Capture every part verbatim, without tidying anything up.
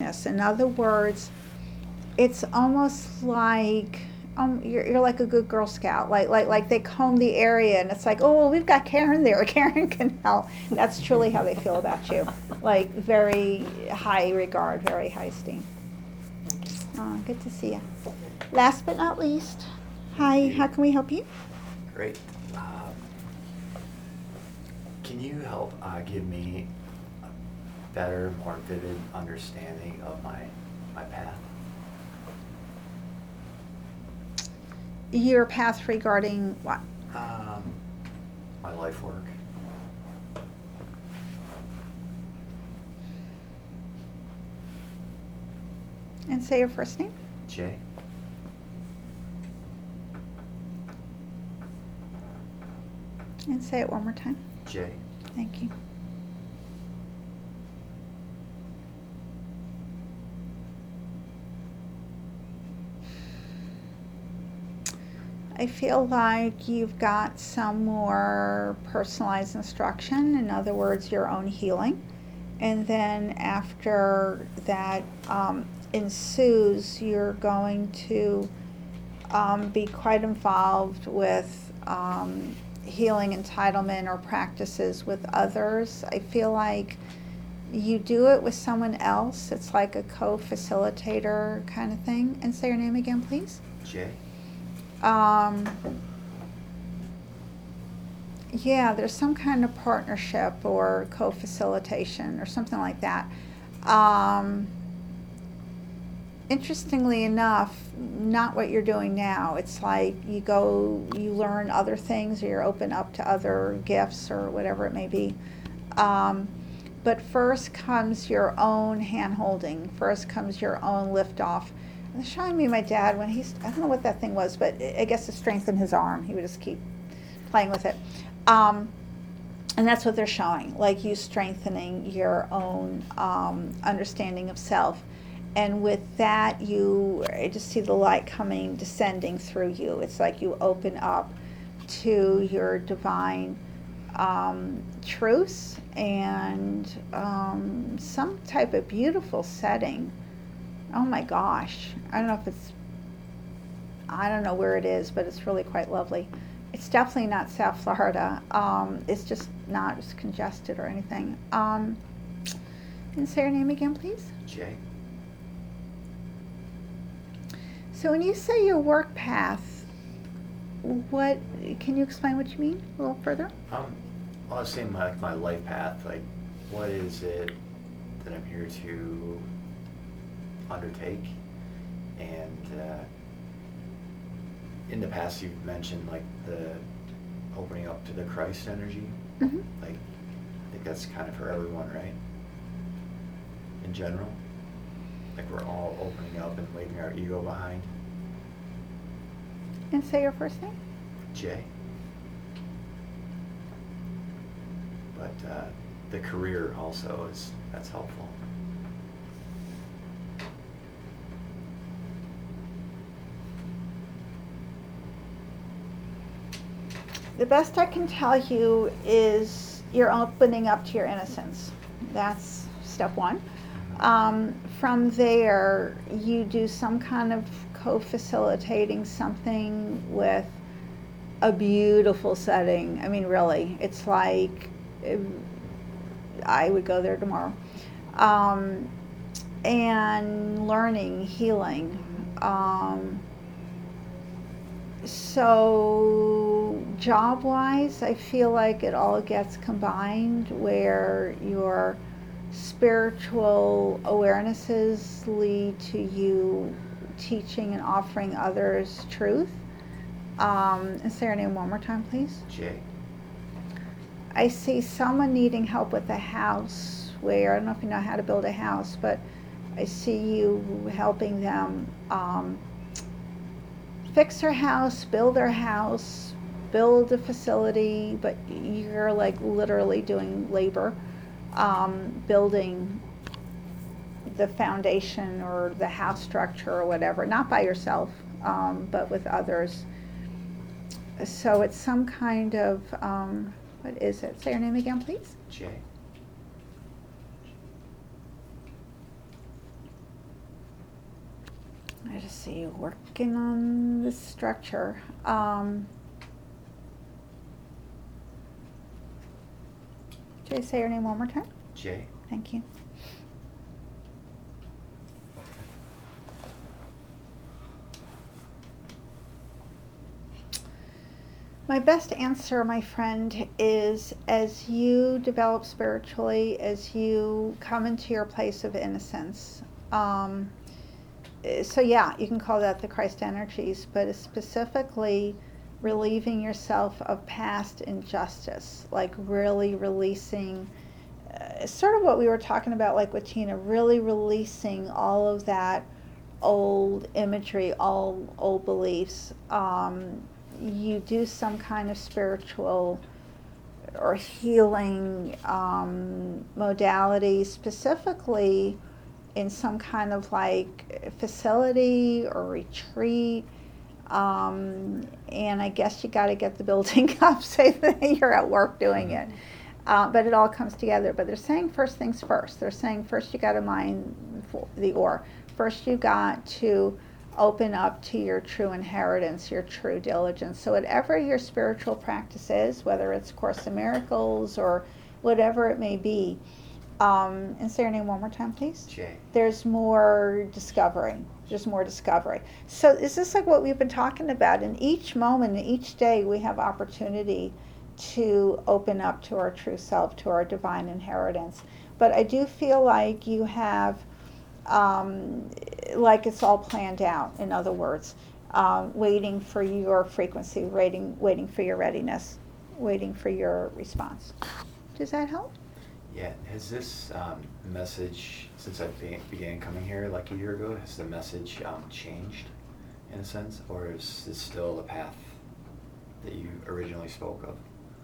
kindness. In other words, it's almost like um, you're, you're like a good Girl Scout. Like like like they comb the area, and it's like, oh, well, we've got Karen there. Karen can help. That's truly how they feel about you. Like very high regard, very high esteem. Oh, good to see you. Last but not least, hi. How can we help you? Great. Um, can you help uh, give me a better, more vivid understanding of my my path? Your path regarding what? Um, my life work. And say your first name. Jay. And say it one more time. Jay. Thank you. I feel like you've got some more personalized instruction, in other words, your own healing. And then after that um, ensues, you're going to um, be quite involved with um, healing entitlement or practices with others. I feel like you do it with someone else. It's like a co-facilitator kind of thing. And say your name again, please. Jay. Um, yeah, there's some kind of partnership or co-facilitation or something like that. Um, interestingly enough, not what you're doing now. It's like you go, you learn other things, or you're open up to other gifts or whatever it may be. Um, but first comes your own hand holding. First comes your own lift off. They're showing me my dad when he's, I don't know what that thing was, but I guess to strengthen his arm. He would just keep playing with it. Um, and that's what they're showing, like you strengthening your own um, understanding of self. And with that, you, I just see the light coming, descending through you. It's like you open up to your divine um, truths and um, some type of beautiful setting. Oh my gosh. I don't know if it's, I don't know where it is, but it's really quite lovely. It's definitely not South Florida. Um, it's just not just congested or anything. Um, and say your name again, please. Jay. So when you say your work path, what, can you explain what you mean a little further? Um, well, I was saying my, like my life path. Like, what is it that I'm here to undertake? And uh, in the past, you've mentioned like the opening up to the Christ energy. Mm-hmm. Like, I think that's kind of for everyone, right? In general, like we're all opening up and leaving our ego behind. And say your first name. Jay. But uh, the career also is, that's helpful. The best I can tell you is you're opening up to your innocence. That's step one. Um, from there, you do some kind of co-facilitating something with a beautiful setting. I mean, really, it's like it, I would go there tomorrow. Um, and learning, healing. Um, so job-wise, I feel like it all gets combined where your spiritual awarenesses lead to you teaching and offering others truth. Um, and say your name one more time, please. Jay. I see someone needing help with a house where, I don't know if you know how to build a house, but I see you helping them um, fix their house, build their house, build a facility, but you're like literally doing labor, um, building the foundation or the house structure or whatever, not by yourself, um, but with others. So it's some kind of, um, what is it? Say your name again, please. Jay. I just see you working on the structure. Um, Jay, say your name one more time. Jay. Thank you. My best answer, my friend, is as you develop spiritually, as you come into your place of innocence. Um, so yeah, you can call that the Christ energies, but it's specifically relieving yourself of past injustice, like really releasing, uh, sort of what we were talking about, like with Tina, really releasing all of that old imagery, all old beliefs. Um, you do some kind of spiritual or healing um, modality, specifically in some kind of like facility or retreat. Um, and I guess you got to get the building up, say that you're at work doing it. Uh, but it all comes together. But they're saying first things first. They're saying first you got to mind the or. First you got to open up to your true inheritance, your true diligence. So whatever your spiritual practice is, whether it's Course in Miracles or whatever it may be, um, and say your name one more time, please. Jay. There's more discovery. There's more discovery. So is this like what we've been talking about? In each moment, in each day, we have opportunity to open up to our true self, to our divine inheritance. But I do feel like you have Um, like it's all planned out, in other words, um, waiting for your frequency, waiting, waiting for your readiness, waiting for your response. Does that help? Yeah. Has this um, message, since I be- began coming here like a year ago, has the message um, changed in a sense, or is this still the path that you originally spoke of?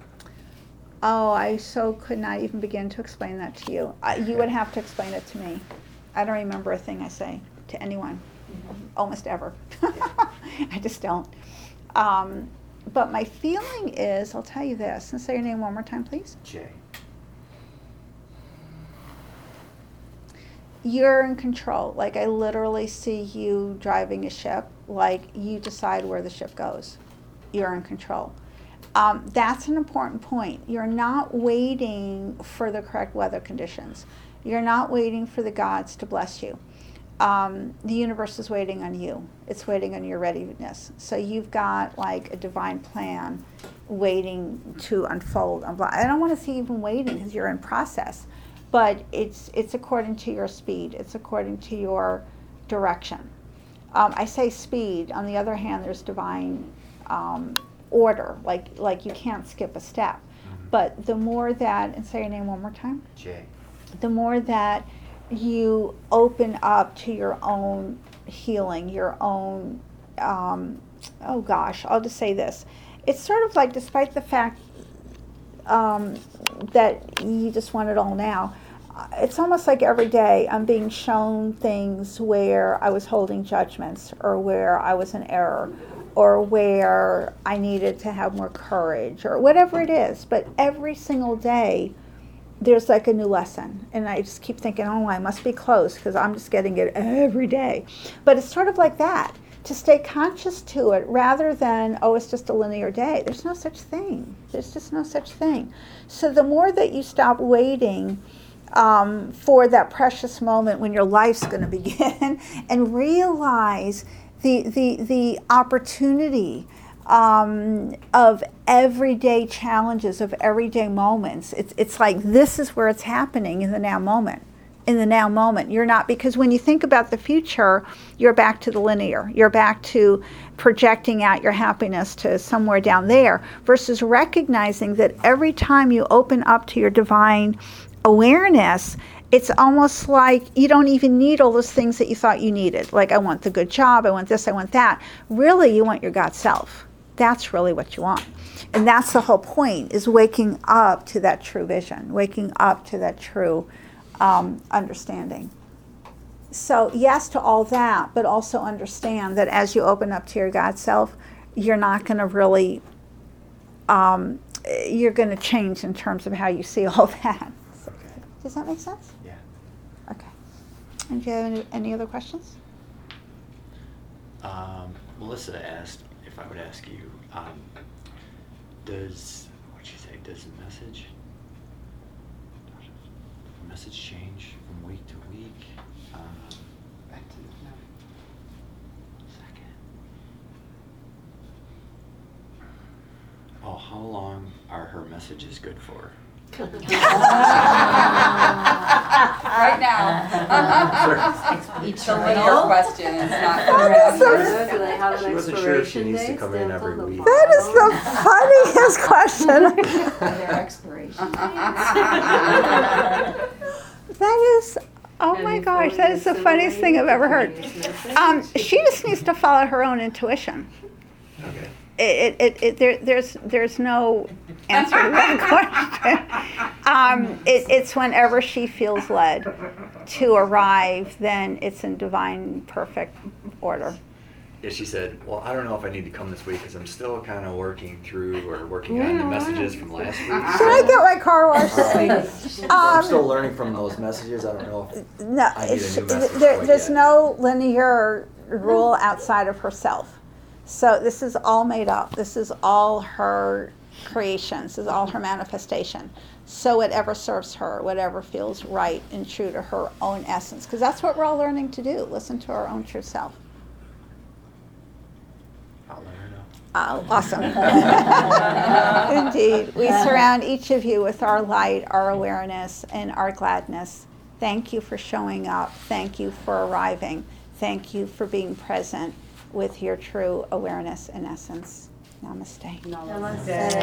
Oh, I so could not even begin to explain that to you. Uh, you would have to explain it to me. I don't remember a thing I say to anyone, almost ever. I just don't. Um, but my feeling is, I'll tell you this, and say your name one more time, please. Jay. You're in control. Like I literally see you driving a ship, like you decide where the ship goes. You're in control. Um, that's an important point. You're not waiting for the correct weather conditions. You're not waiting for the gods to bless you. Um, the universe is waiting on you. It's waiting on your readiness. So you've got like a divine plan waiting to unfold. I don't want to see even waiting because you're in process, but it's it's according to your speed. It's according to your direction. Um, I say speed. On the other hand, there's divine um, order. Like like you can't skip a step. Mm-hmm. But the more that, and say your name one more time. Jay. The more that you open up to your own healing, your own, um, oh gosh, I'll just say this. It's sort of like, despite the fact um, that you just want it all now, it's almost like every day I'm being shown things where I was holding judgments, or where I was in error, or where I needed to have more courage, or whatever it is. But every single day, there's like a new lesson, and I just keep thinking, oh, I must be close because I'm just getting it every day. But it's sort of like that, to stay conscious to it rather than, oh, it's just a linear day. There's no such thing. There's just no such thing. So the more that you stop waiting um, for that precious moment when your life's going to begin, and realize the the the opportunity Um, of everyday challenges, of everyday moments. It's it's like this is where it's happening in the now moment. In the now moment. You're not, because when you think about the future, you're back to the linear. You're back to projecting out your happiness to somewhere down there, versus recognizing that every time you open up to your divine awareness, it's almost like you don't even need all those things that you thought you needed. Like, I want the good job, I want this, I want that. Really, you want your God self. That's really what you want. And that's the whole point, is waking up to that true vision, waking up to that true um, understanding. So yes to all that, but also understand that as you open up to your God self, you're not going to really, um, you're going to change in terms of how you see all that. Okay. Does that make sense? Yeah. Okay. And do you have any, any other questions? Um, Melissa asked if I would ask you, um, does, what'd she say, does the message, the message change from week to week? Um, Back to the, no. Second. Oh, how long are her messages good for? Right now. Each So what your question is not That is correct. so- Do they have an She wasn't sure if she expiration needs to date come in stamped every on the week. That is the bottom? funniest question. Their expiration That is, oh And my if gosh, only that is the the funniest thing I've ever heard. simulated Um, message. she just needs to follow her own intuition. Okay. It, it, it, there, there's, there's no answer to that question. Um, it, it's whenever she feels led to arrive, then it's in divine, perfect order. Yeah, she said, well, I don't know if I need to come this week because I'm still kind of working through or working on the messages from last week. Should I get my car washed this week? I'm Um, still learning from those messages. I don't know if No, I need a it's, new message there, quite there's yet. no linear rule outside of herself. So this is all made up. This is all her creation. This is all her manifestation. So whatever serves her, whatever feels right and true to her own essence, because that's what we're all learning to do. Listen to our own true self. I'll let her know. Oh, awesome. Indeed. We surround each of you with our light, our awareness, and our gladness. Thank you for showing up. Thank you for arriving. Thank you for being present with your true awareness and essence. Namaste. Namaste.